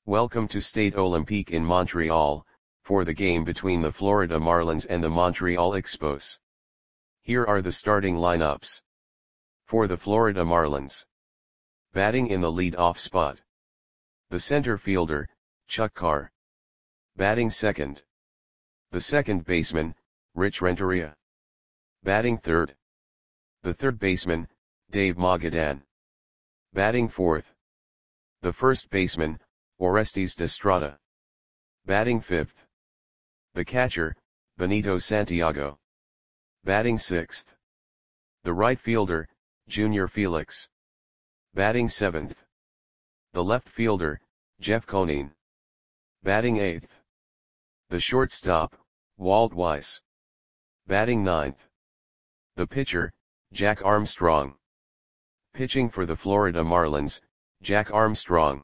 Welcome to Stade Olympique in Montreal, for the game between the Florida Marlins and the Montreal Expos. Here are the starting lineups. For the Florida Marlins. Batting in the lead-off spot. The center fielder, Chuck Carr. Batting second. The second baseman, Rich Renteria. Batting third. The third baseman, Dave Magadan. Batting fourth. The first baseman, Orestes Destrada. Batting fifth. The catcher, Benito Santiago. Batting sixth. The right fielder, Junior Felix. Batting seventh. The left fielder, Jeff Conine. Batting eighth. The shortstop, Walt Weiss. Batting ninth. The pitcher, Jack Armstrong. Pitching for the Florida Marlins, Jack Armstrong.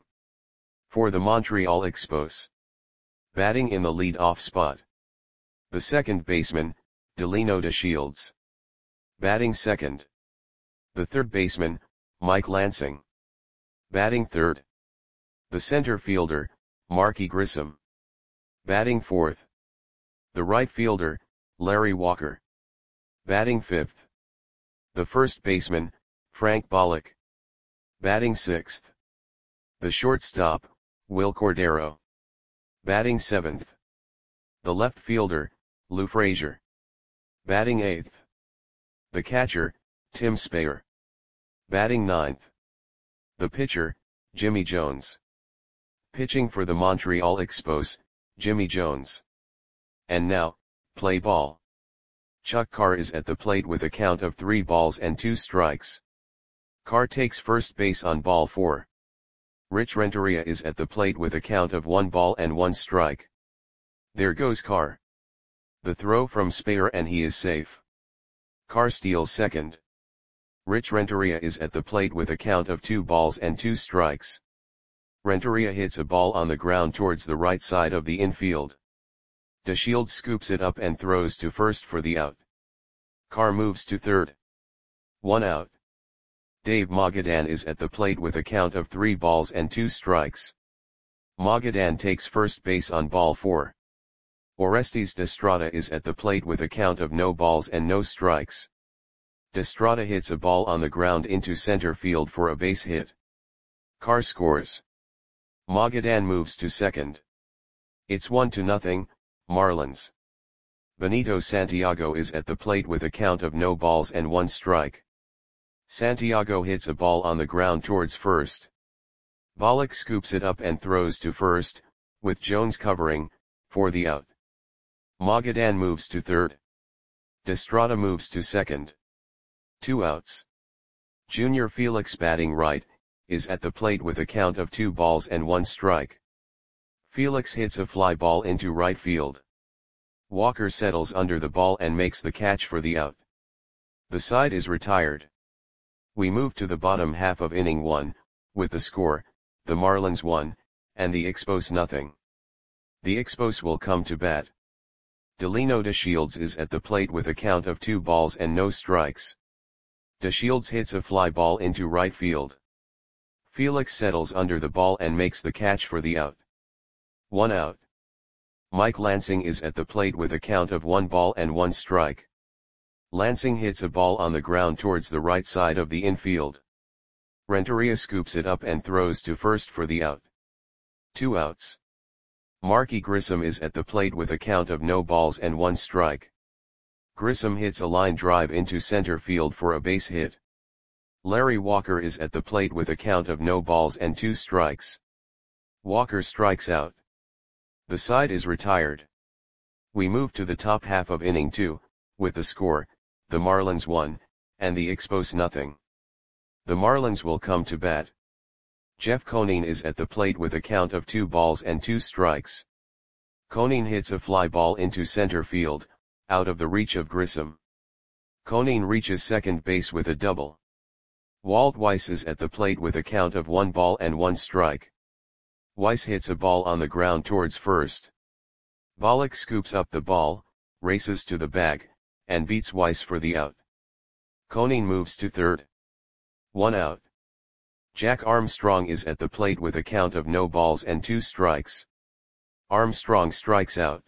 For the Montreal Expos. Batting in the lead-off spot. The second baseman, Delino DeShields. Batting second. The third baseman, Mike Lansing. Batting third. The center fielder, Marky Grissom. Batting fourth. The right fielder, Larry Walker. Batting fifth. The first baseman, Frank Bollock. Batting sixth. The shortstop, Will Cordero. Batting seventh. The left fielder, Lou Frazier. Batting eighth. The catcher, Tim Speyer. Batting ninth. The pitcher, Jimmy Jones. Pitching for the Montreal Expos, Jimmy Jones. And now, play ball. Chuck Carr is at the plate with a count of 3 balls and 2 strikes. Carr takes first base on ball 4. Rich Renteria is at the plate with a count of 1 ball and 1 strike. There goes Carr. The throw from Speyer and he is safe. Carr steals second. Rich Renteria is at the plate with a count of 2 balls and 2 strikes. Renteria hits a ball on the ground towards the right side of the infield. DeShields scoops it up and throws to first for the out. Carr moves to third. 1 out. Dave Magadan is at the plate with a count of 3 balls and 2 strikes. Magadan takes first base on ball 4. Orestes Destrada is at the plate with a count of no balls and no strikes. Destrada hits a ball on the ground into center field for a base hit. Carr scores. Magadan moves to second. It's 1-0, Marlins. Benito Santiago is at the plate with a count of no balls and 1 strike. Santiago hits a ball on the ground towards first. Bollock scoops it up and throws to first, with Jones covering, for the out. Magadan moves to third. Destrada moves to second. 2 outs. Junior Felix, batting right, is at the plate with a count of 2 balls and 1 strike. Felix hits a fly ball into right field. Walker settles under the ball and makes the catch for the out. The side is retired. We move to the bottom half of inning 1, with the score, the Marlins 1, and the Expos 0. The Expos will come to bat. Delino DeShields is at the plate with a count of 2 balls and no strikes. DeShields hits a fly ball into right field. Felix settles under the ball and makes the catch for the out. 1 out. Mike Lansing is at the plate with a count of 1 ball and 1 strike. Lansing hits a ball on the ground towards the right side of the infield. Renteria scoops it up and throws to first for the out. 2 outs. Marky Grissom is at the plate with a count of no balls and 1 strike. Grissom hits a line drive into center field for a base hit. Larry Walker is at the plate with a count of no balls and 2 strikes. Walker strikes out. The side is retired. We move to the top half of inning 2, with the score, the Marlins 1, and the Expos 0. The Marlins will come to bat. Jeff Conine is at the plate with a count of 2 balls and 2 strikes. Conine hits a fly ball into center field, out of the reach of Grissom. Conine reaches second base with a double. Walt Weiss is at the plate with a count of 1 ball and 1 strike. Weiss hits a ball on the ground towards first. Bollock scoops up the ball, races to the bag, and beats Weiss for the out. Conine moves to third. 1 out. Jack Armstrong is at the plate with a count of no balls and 2 strikes. Armstrong strikes out.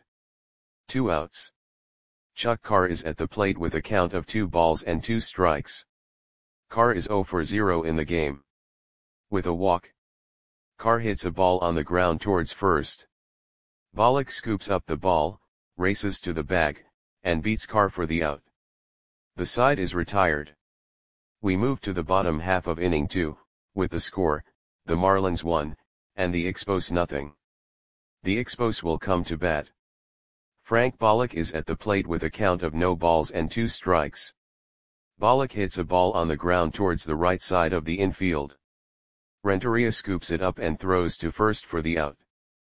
2 outs. Chuck Carr is at the plate with a count of 2 balls and 2 strikes. Carr is 0 for 0 in the game. With a walk, Carr hits a ball on the ground towards first. Bollock scoops up the ball, races to the bag, and beats Carr for the out. The side is retired. We move to the bottom half of inning 2, with the score, the Marlins 1, and the Expos nothing. The Expos will come to bat. Frank Bollock is at the plate with a count of no balls and 2 strikes. Bollock hits a ball on the ground towards the right side of the infield. Renteria scoops it up and throws to first for the out.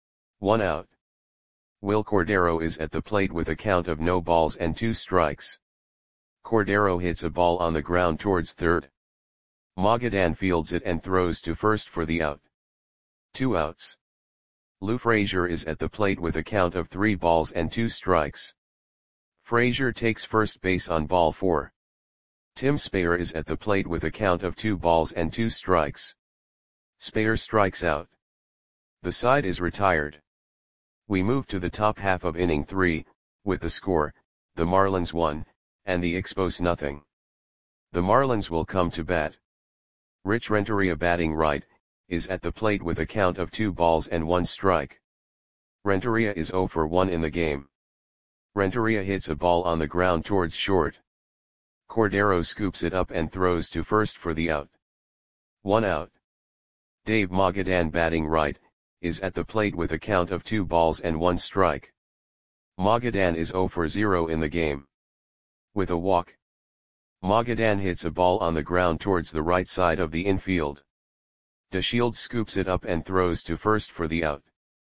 1 out. Will Cordero is at the plate with a count of no balls and 2 strikes. Cordero hits a ball on the ground towards third. Magadan fields it and throws to first for the out. 2 outs. Lou Frazier is at the plate with a count of 3 balls and 2 strikes. Frazier takes first base on ball 4. Tim Speyer is at the plate with a count of 2 balls and 2 strikes. Speyer strikes out. The side is retired. We move to the top half of inning 3, with the score, the Marlins 1, and the Expos nothing. The Marlins will come to bat. Rich Renteria, batting right, is at the plate with a count of 2 balls and 1 strike. Renteria is 0 for 1 in the game. Renteria hits a ball on the ground towards short. Cordero scoops it up and throws to first for the out. 1 out. Dave Magadan, batting right, is at the plate with a count of 2 balls and 1 strike. Magadan is 0 for 0 in the game. With a walk, Magadan hits a ball on the ground towards the right side of the infield. DeShields scoops it up and throws to first for the out.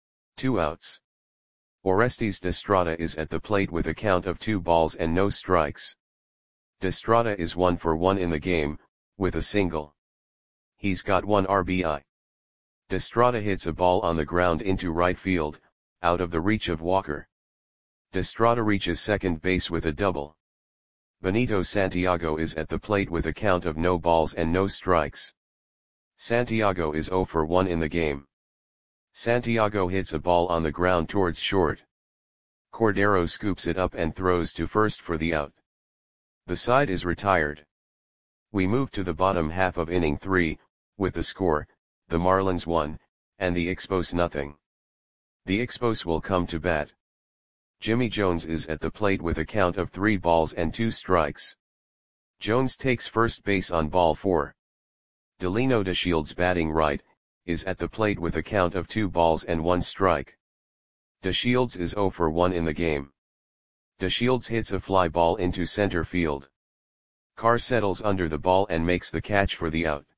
2 outs. Orestes Destrada is at the plate with a count of 2 balls and no strikes. Destrada is 1 for 1 in the game, with a single. He's got 1 RBI. Destrada hits a ball on the ground into right field, out of the reach of Walker. Destrada reaches second base with a double. Benito Santiago is at the plate with a count of no balls and no strikes. Santiago is 0 for 1 in the game. Santiago hits a ball on the ground towards short. Cordero scoops it up and throws to first for the out. The side is retired. We move to the bottom half of inning 3, with the score, the Marlins 1, and the Expos nothing. The Expos will come to bat. Jimmy Jones is at the plate with a count of 3 balls and 2 strikes. Jones takes first base on ball 4. Delino DeShields, batting right, is at the plate with a count of 2 balls and 1 strike. DeShields is 0 for 1 in the game. DeShields hits a fly ball into center field. Carr settles under the ball and makes the catch for the out.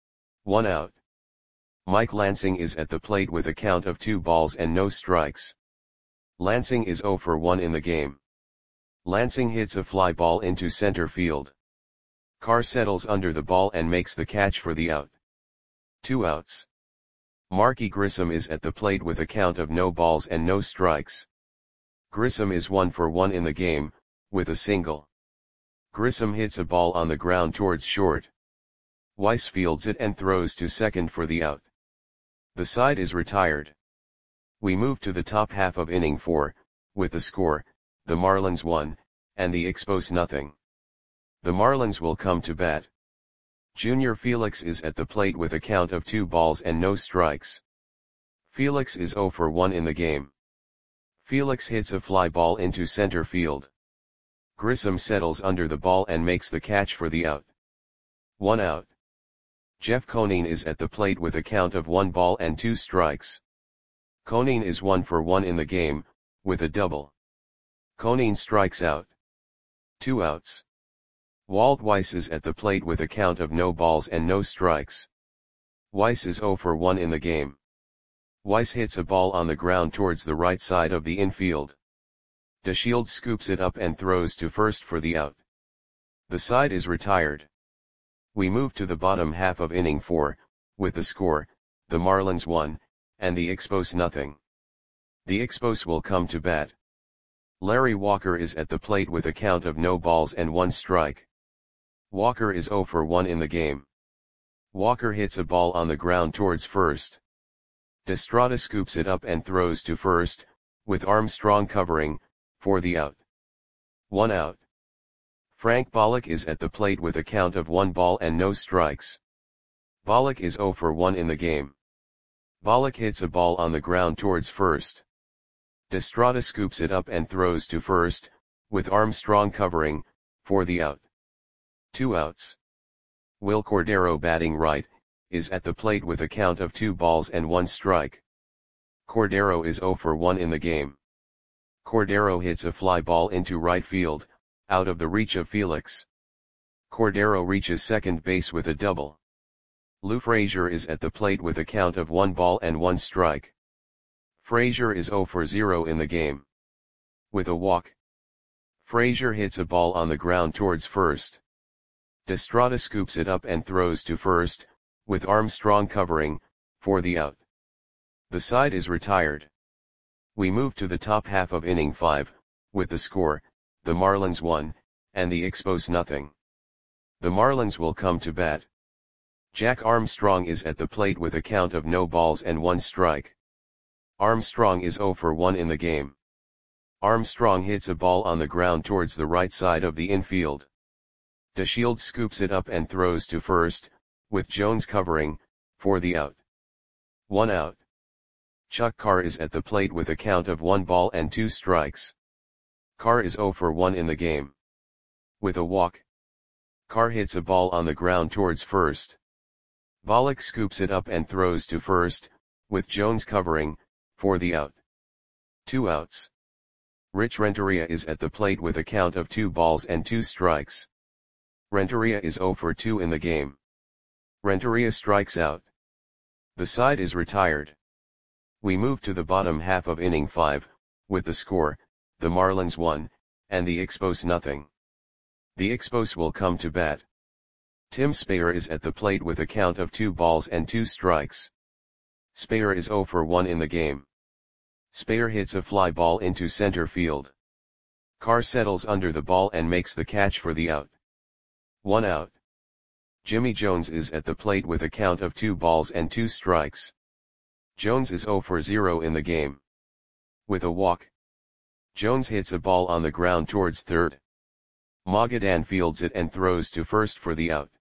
1 out. Mike Lansing is at the plate with a count of 2 balls and no strikes. Lansing is 0 for 1 in the game. Lansing hits a fly ball into center field. Carr settles under the ball and makes the catch for the out. 2 outs. Marky Grissom is at the plate with a count of no balls and no strikes. Grissom is 1 for 1 in the game, with a single. Grissom hits a ball on the ground towards short. Weiss fields it and throws to second for the out. The side is retired. We move to the top half of inning 4, with the score, the Marlins 1, and the Expos nothing. The Marlins will come to bat. Junior Felix is at the plate with a count of 2 balls and no strikes. Felix is 0 for 1 in the game. Felix hits a fly ball into center field. Grissom settles under the ball and makes the catch for the out. 1 out. Jeff Conine is at the plate with a count of 1 ball and 2 strikes. Conine is 1 for 1 in the game, with a double. Conine strikes out. 2 outs. Walt Weiss is at the plate with a count of no balls and no strikes. Weiss is 0 for 1 in the game. Weiss hits a ball on the ground towards the right side of the infield. DeShields scoops it up and throws to first for the out. The side is retired. We move to the bottom half of inning 4, with the score, the Marlins 1, and the Expos nothing. The Expos will come to bat. Larry Walker is at the plate with a count of no balls and 1 strike. Walker is 0 for 1 in the game. Walker hits a ball on the ground towards first. Destrada scoops it up and throws to first, with Armstrong covering, for the out. 1 out. Frank Bollock is at the plate with a count of 1 ball and no strikes. Bollock is 0 for 1 in the game. Bollock hits a ball on the ground towards first. Destrada scoops it up and throws to first, with Armstrong covering, for the out. 2 outs. Will Cordero batting right, is at the plate with a count of 2 balls and 1 strike. Cordero is 0 for 1 in the game. Cordero hits a fly ball into right field, out of the reach of Felix. Cordero reaches second base with a double. Lou Frazier is at the plate with a count of 1 ball and 1 strike. Frazier is 0 for 0 in the game. With a walk. Frazier hits a ball on the ground towards first. Destrada scoops it up and throws to first, with Armstrong covering, for the out. The side is retired. We move to the top half of inning 5, with the score, the Marlins 1, and the Expos nothing. The Marlins will come to bat. Jack Armstrong is at the plate with a count of no balls and 1 strike. Armstrong is 0 for 1 in the game. Armstrong hits a ball on the ground towards the right side of the infield. DeShields scoops it up and throws to first, with Jones covering, for the out. 1 out. Chuck Carr is at the plate with a count of 1 ball and 2 strikes. Carr is 0 for 1 in the game. With a walk. Carr hits a ball on the ground towards first. Bollock scoops it up and throws to first, with Jones covering, for the out. 2 outs. Rich Renteria is at the plate with a count of 2 balls and 2 strikes. Renteria is 0 for 2 in the game. Renteria strikes out. The side is retired. We move to the bottom half of inning 5, with the score, the Marlins 1, and the Expos nothing. The Expos will come to bat. Tim Speyer is at the plate with a count of 2 balls and 2 strikes. Speyer is 0 for 1 in the game. Speyer hits a fly ball into center field. Carr settles under the ball and makes the catch for the out. 1 out. Jimmy Jones is at the plate with a count of 2 balls and 2 strikes. Jones is 0 for 0 in the game. With a walk. Jones hits a ball on the ground towards third. Magadan fields it and throws to first for the out.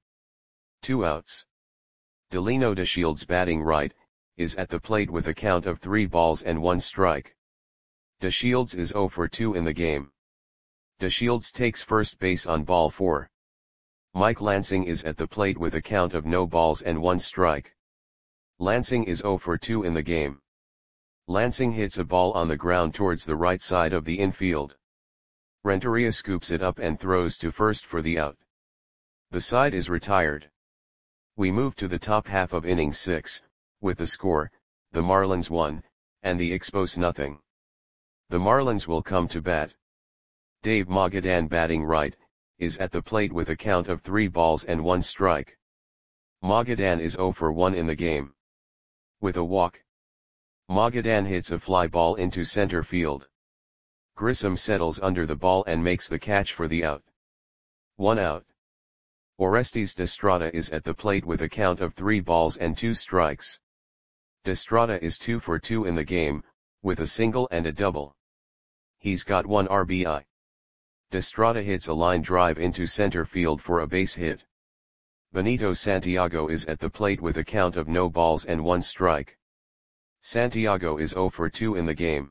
2 outs. Delino DeShields batting right, is at the plate with a count of 3 balls and 1 strike. DeShields is 0 for 2 in the game. DeShields takes first base on ball 4. Mike Lansing is at the plate with a count of no balls and 1 strike. Lansing is 0 for 2 in the game. Lansing hits a ball on the ground towards the right side of the infield. Renteria scoops it up and throws to first for the out. The side is retired. We move to the top half of inning 6, with the score, the Marlins 1, and the Expos nothing. The Marlins will come to bat. Dave Magadan batting right, is at the plate with a count of 3 balls and 1 strike. Magadan is 0 for 1 in the game. With a walk. Magadan hits a fly ball into center field. Grissom settles under the ball and makes the catch for the out. 1 out. Orestes Destrada is at the plate with a count of 3 balls and 2 strikes. Destrada is 2 for 2 in the game, with a single and a double. He's got 1 RBI. Destrada hits a line drive into center field for a base hit. Benito Santiago is at the plate with a count of no balls and 1 strike. Santiago is 0 for 2 in the game.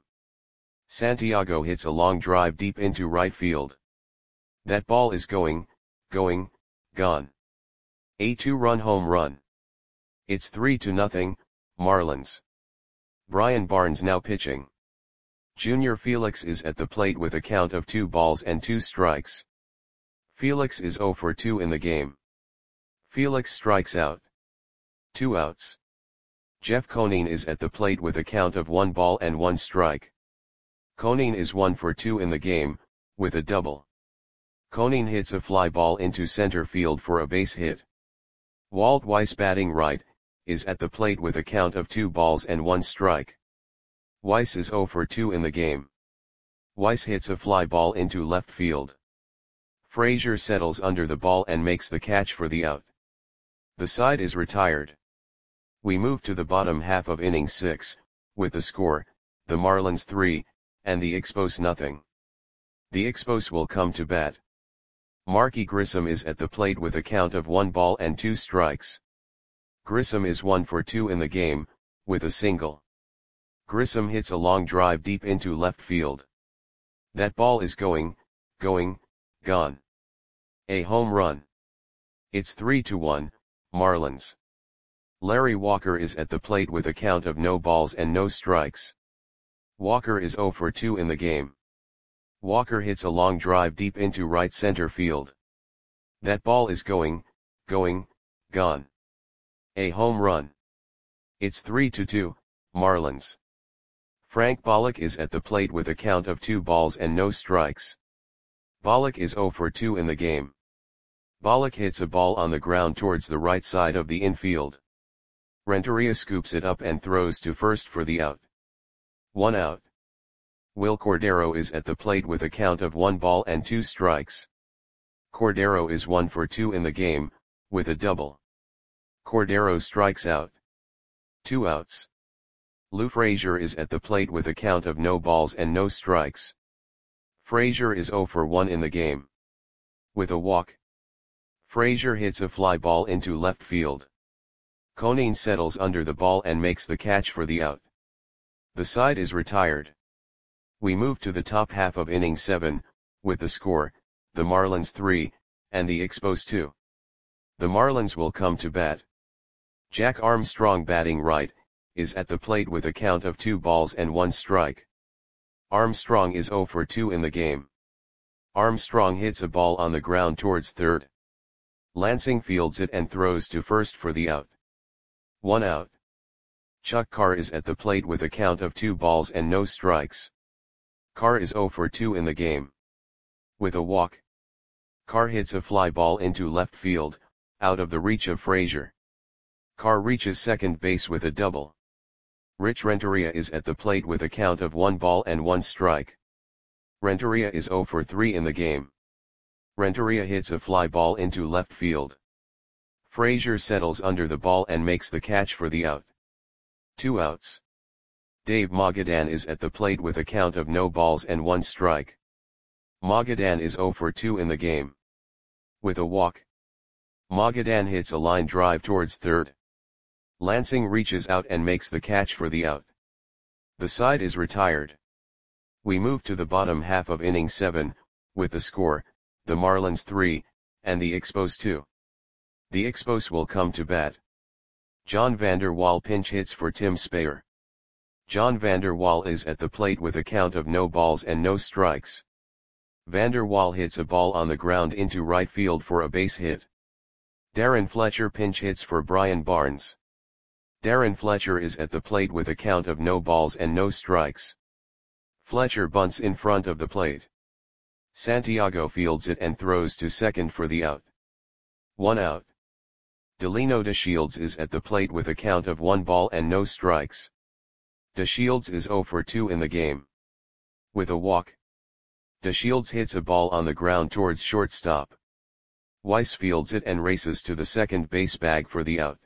Santiago hits a long drive deep into right field. That ball is going, gone. A 2-run home run. It's 3-0, Marlins. Brian Barnes now pitching. Junior Felix is at the plate with a count of 2 balls and 2 strikes. Felix is 0 for 2 in the game. Felix strikes out. 2 outs. Jeff Conine is at the plate with a count of 1 ball and 1 strike. Conine is 1 for 2 in the game, with a double. Conine hits a fly ball into center field for a base hit. Walt Weiss batting right, is at the plate with a count of 2 balls and 1 strike. Weiss is 0 for 2 in the game. Weiss hits a fly ball into left field. Frazier settles under the ball and makes the catch for the out. The side is retired. We move to the bottom half of inning 6, with the score, the Marlins 3, and the Expos nothing. The Expos will come to bat. Marky Grissom is at the plate with a count of 1 ball and 2 strikes. Grissom is 1 for 2 in the game, with a single. Grissom hits a long drive deep into left field. That ball is going, gone. A home run. It's 3-1, Marlins. Larry Walker is at the plate with a count of no balls and no strikes. Walker is 0 for 2 in the game. Walker hits a long drive deep into right center field. That ball is going, gone. A home run. It's 3-2, Marlins. Frank Bollock is at the plate with a count of 2 balls and no strikes. Bollock is 0 for 2 in the game. Bollock hits a ball on the ground towards the right side of the infield. Renteria scoops it up and throws to first for the out. 1 out. Will Cordero is at the plate with a count of 1 ball and 2 strikes. Cordero is 1 for 2 in the game, with a double. Cordero strikes out. 2 outs. Lou Frazier is at the plate with a count of no balls and no strikes. Frazier is 0 for 1 in the game. With a walk. Frazier hits a fly ball into left field. Conine settles under the ball and makes the catch for the out. The side is retired. We move to the top half of inning 7, with the score, the Marlins 3, and the Expos 2. The Marlins will come to bat. Jack Armstrong, batting right, is at the plate with a count of 2 balls and 1 strike. Armstrong is 0 for 2 in the game. Armstrong hits a ball on the ground towards third. Lansing fields it and throws to first for the out. 1 out. Chuck Carr is at the plate with a count of 2 balls and no strikes. Carr is 0 for 2 in the game. With a walk. Carr hits a fly ball into left field, out of the reach of Frazier. Carr reaches second base with a double. Rich Renteria is at the plate with a count of 1 ball and 1 strike. Renteria is 0 for 3 in the game. Renteria hits a fly ball into left field. Frazier settles under the ball and makes the catch for the out. 2 outs. Dave Magadan is at the plate with a count of no balls and 1 strike. Magadan is 0 for 2 in the game. With a walk. Magadan hits a line drive towards third. Lansing reaches out and makes the catch for the out. The side is retired. We move to the bottom half of inning 7, with the score, the Marlins 3, and the Expos 2. The Expos will come to bat. John Vander Wal pinch hits for Tim Speyer. John Vander Wal is at the plate with a count of no balls and no strikes. Vander Wal hits a ball on the ground into right field for a base hit. Darren Fletcher pinch hits for Brian Barnes. Darren Fletcher is at the plate with a count of no balls and no strikes. Fletcher bunts in front of the plate. Santiago fields it and throws to second for the out. 1 out. Delino DeShields is at the plate with a count of 1 ball and no strikes. DeShields is 0 for 2 in the game. With a walk. DeShields hits a ball on the ground towards shortstop. Weiss fields it and races to the second base bag for the out.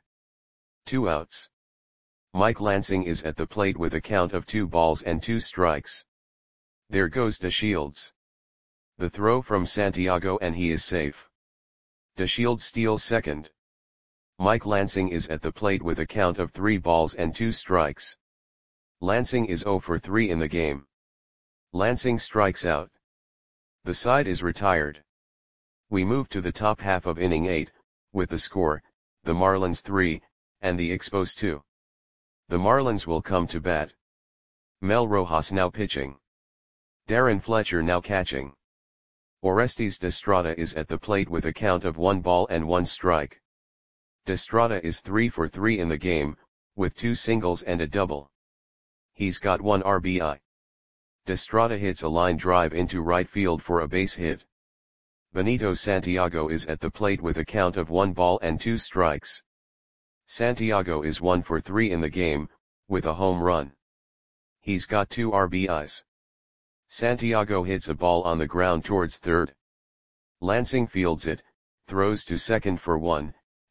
2 outs. Mike Lansing is at the plate with a count of 2 balls and 2 strikes. There goes DeShields. The throw from Santiago and he is safe. DeShields steals second. Mike Lansing is at the plate with a count of 3 balls and 2 strikes. Lansing is 0 for 3 in the game. Lansing strikes out. The side is retired. We move to the top half of inning 8, with the score, the Marlins 3, and the Expos 2. The Marlins will come to bat. Mel Rojas now pitching. Darren Fletcher now catching. Orestes Destrada is at the plate with a count of 1 ball and 1 strike. Destrada is 3 for 3 in the game, with 2 singles and a double. He's got 1 RBI. Destrada hits a line drive into right field for a base hit. Benito Santiago is at the plate with a count of 1 ball and 2 strikes. Santiago is 1 for 3 in the game, with a home run. He's got 2 RBIs. Santiago hits a ball on the ground towards third. Lansing fields it, throws to second for 1,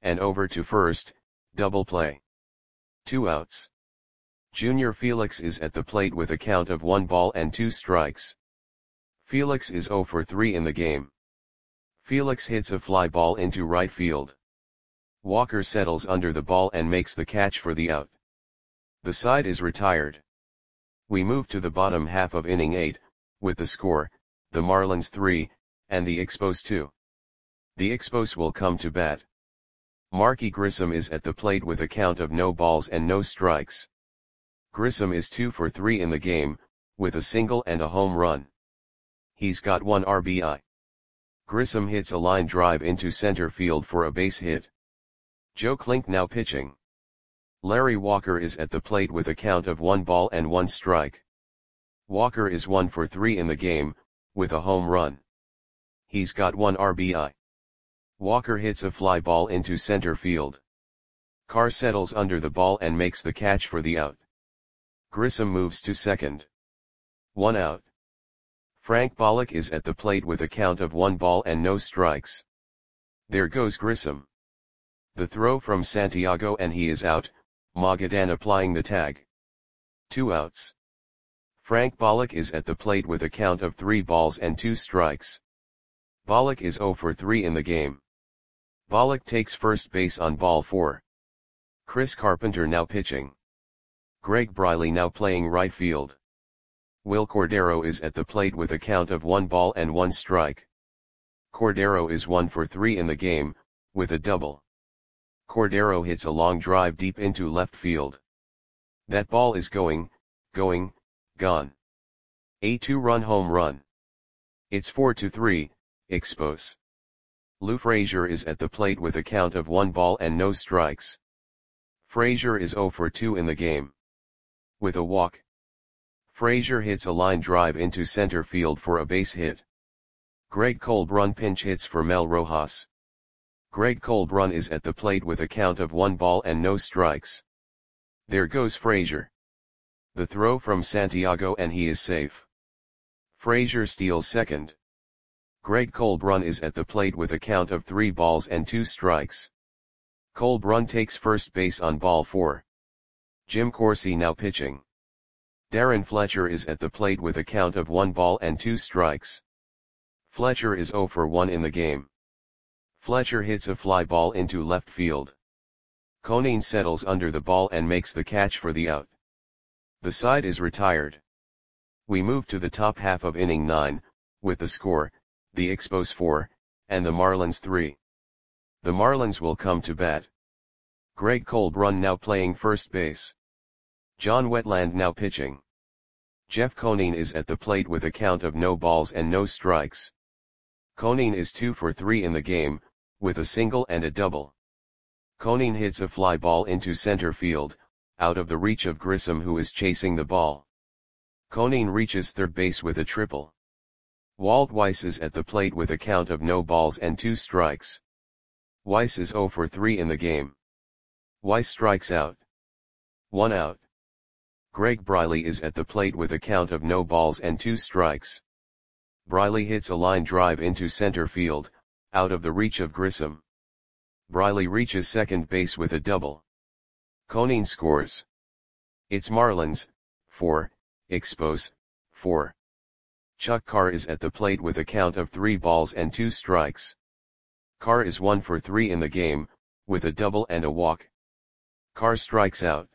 and over to first, double play. 2 outs. Junior Felix is at the plate with a count of 1 ball and 2 strikes. Felix is 0 for 3 in the game. Felix hits a fly ball into right field. Walker settles under the ball and makes the catch for the out. The side is retired. We move to the bottom half of inning 8, with the score, the Marlins 3, and the Expos 2. The Expos will come to bat. Marky Grissom is at the plate with a count of no balls and no strikes. Grissom is 2 for 3 in the game, with a single and a home run. He's got 1 RBI. Grissom hits a line drive into center field for a base hit. Joe Klink now pitching. Larry Walker is at the plate with a count of 1 ball and 1 strike. Walker is 1 for 3 in the game, with a home run. He's got 1 RBI. Walker hits a fly ball into center field. Carr settles under the ball and makes the catch for the out. Grissom moves to second. 1 out. Frank Bollock is at the plate with a count of 1 ball and no strikes. There goes Grissom. The throw from Santiago and he is out, Magadan applying the tag. 2 outs. Frank Bollock is at the plate with a count of 3 balls and 2 strikes. Bollock is 0 for 3 in the game. Bollock takes first base on ball 4. Chris Carpenter now pitching. Greg Briley now playing right field. Will Cordero is at the plate with a count of 1 ball and 1 strike. Cordero is 1 for 3 in the game, with a double. Cordero hits a long drive deep into left field. That ball is gone. A 2-run home run. It's 4-3, Expos. Lou Frazier is at the plate with a count of 1 ball and no strikes. Frazier is 0 for 2 in the game. With a walk. Frazier hits a line drive into center field for a base hit. Greg Colbrun pinch hits for Mel Rojas. Greg Colbrun is at the plate with a count of 1 ball and no strikes. There goes Frazier. The throw from Santiago and he is safe. Frazier steals second. Greg Colbrun is at the plate with a count of 3 balls and 2 strikes. Colbrun takes first base on ball 4. Jim Corsi now pitching. Darren Fletcher is at the plate with a count of 1 ball and 2 strikes. Fletcher is 0 for 1 in the game. Fletcher hits a fly ball into left field. Conine settles under the ball and makes the catch for the out. The side is retired. We move to the top half of inning 9, with the score, the Expos 4, and the Marlins 3. The Marlins will come to bat. Greg Colbrun now playing first base. John Wetland now pitching. Jeff Conine is at the plate with a count of no balls and no strikes. Conine is 2 for 3 in the game, with a single and a double. Conine hits a fly ball into center field, out of the reach of Grissom who is chasing the ball. Conine reaches third base with a triple. Walt Weiss is at the plate with a count of no balls and 2 strikes. Weiss is 0 for 3 in the game. Weiss strikes out. 1 out. Greg Briley is at the plate with a count of no balls and 2 strikes. Briley hits a line drive into center field, out of the reach of Grissom. Briley reaches second base with a double. Conine scores. It's Marlins, 4, Expos, 4. Chuck Carr is at the plate with a count of 3 balls and 2 strikes. Carr is 1 for 3 in the game, with a double and a walk. Carr strikes out.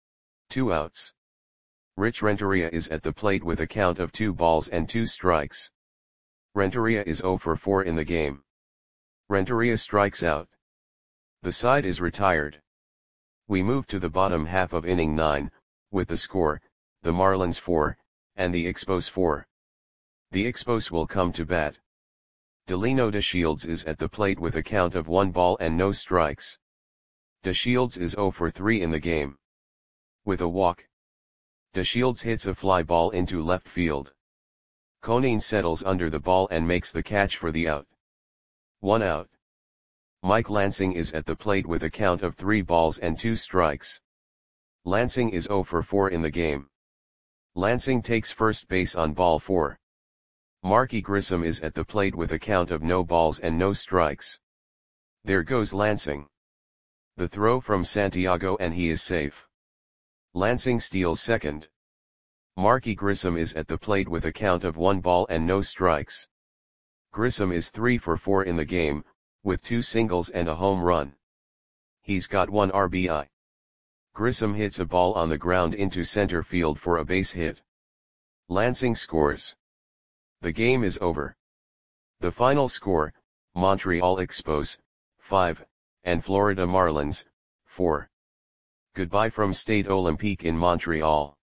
2 outs. Rich Renteria is at the plate with a count of 2 balls and 2 strikes. Renteria is 0 for 4 in the game. Renteria strikes out. The side is retired. We move to the bottom half of inning 9, with the score, the Marlins 4, and the Expos 4. The Expos will come to bat. Delino DeShields is at the plate with a count of 1 ball and no strikes. DeShields is 0 for 3 in the game. With a walk. DeShields hits a fly ball into left field. Conine settles under the ball and makes the catch for the out. 1 out. Mike Lansing is at the plate with a count of 3 balls and 2 strikes. Lansing is 0 for 4 in the game. Lansing takes first base on ball 4. Marky Grissom is at the plate with a count of no balls and no strikes. There goes Lansing. The throw from Santiago and he is safe. Lansing steals second. Marky Grissom is at the plate with a count of 1 ball and no strikes. Grissom is 3 for 4 in the game, with 2 singles and a home run. He's got 1 RBI. Grissom hits a ball on the ground into center field for a base hit. Lansing scores. The game is over. The final score, Montreal Expos, 5, and Florida Marlins, 4. Goodbye from Stade Olympique in Montreal.